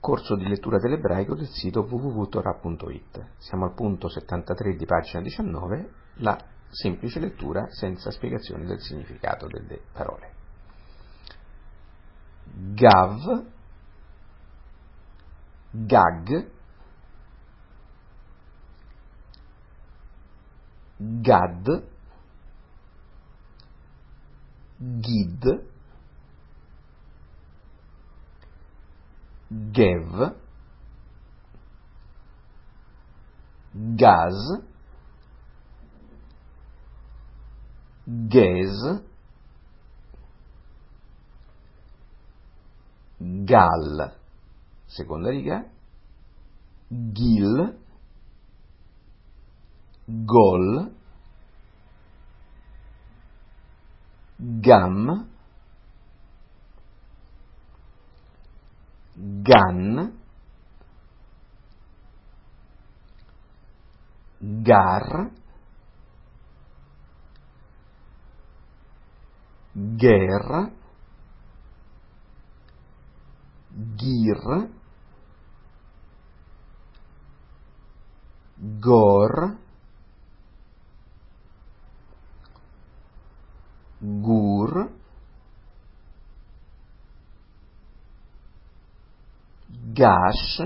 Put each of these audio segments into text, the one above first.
corso di lettura dell'ebraico del sito www.torah.it. Siamo al punto 73 di pagina 19, la semplice lettura senza spiegazione del significato delle parole. Gav, Gag, Gad, Gid, Gev, Gaz, Gez, Gal, seconda riga, Gil, Gol, Gam, Gan, Gar, Ger, Gir, Gor, Gur, Gash,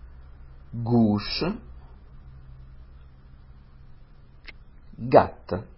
Gush, Gat.